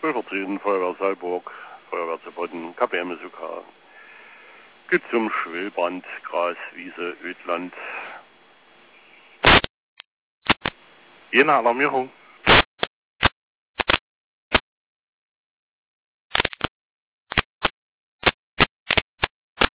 stellvertretend Feuerwehr Saalburg, Feuerwehr Zerbotten, KPM SOK. Geht zum Schwillbrand, Gras, Wiese, Ödland. Je nach Alarmierung.